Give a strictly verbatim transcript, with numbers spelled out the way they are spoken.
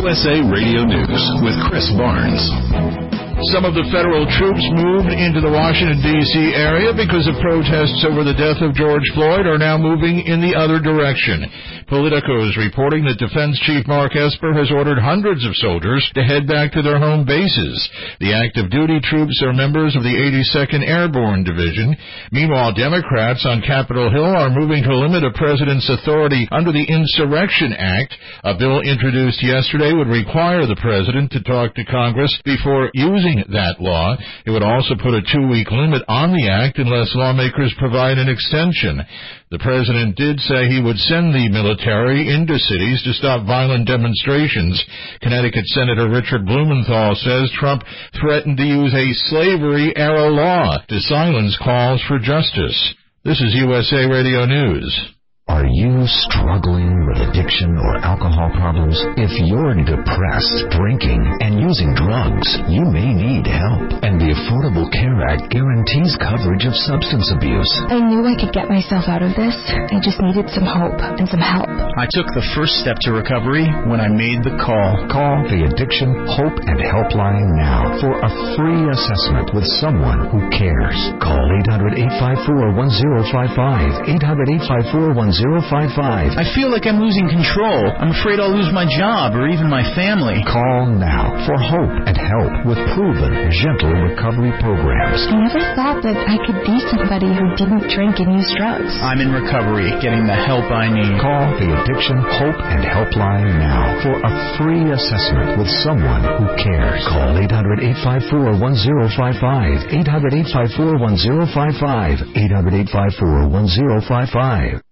U S A Radio News with Chris Barnes. Some of the federal troops moved into the Washington, D C area because of protests over the death of George Floyd are now moving in the other direction. Politico is reporting that Defense Chief Mark Esper has ordered hundreds of soldiers to head back to their home bases. The active duty troops are members of the eighty-second Airborne Division. Meanwhile, Democrats on Capitol Hill are moving to limit a president's authority under the Insurrection Act. A bill introduced yesterday would require the president to talk to Congress before using that law. It would also put a two-week limit on the act unless lawmakers provide an extension. The president did say he would send the military into cities to stop violent demonstrations. Connecticut Senator Richard Blumenthal says Trump threatened to use a slavery-era law to silence calls for justice. This is U S A Radio News. Are you struggling with addiction or alcohol problems? If you're depressed, drinking, and using drugs, you may need help. And the Affordable Care Act guarantees coverage of substance abuse. I knew I could get myself out of this. I just needed some hope and some help. I took the first step to recovery when I made the call. Call the Addiction Hope and Helpline now for a free assessment with someone who cares. Call eight hundred, eight five four, one zero five five, eight hundred, eight five four, one zero five five. I feel like I'm losing control. I'm afraid I'll lose my job or even my family. Call now for hope and help with proven, gentle recovery programs. I never thought that I could be somebody who didn't drink and use drugs. I'm in recovery, getting the help I need. Call the Addiction Hope and Helpline now for a free assessment with someone who cares. Call eight hundred, eight five four, one zero five five, eight hundred, eight five four, one zero five five, eight hundred, eight five four, one zero five five.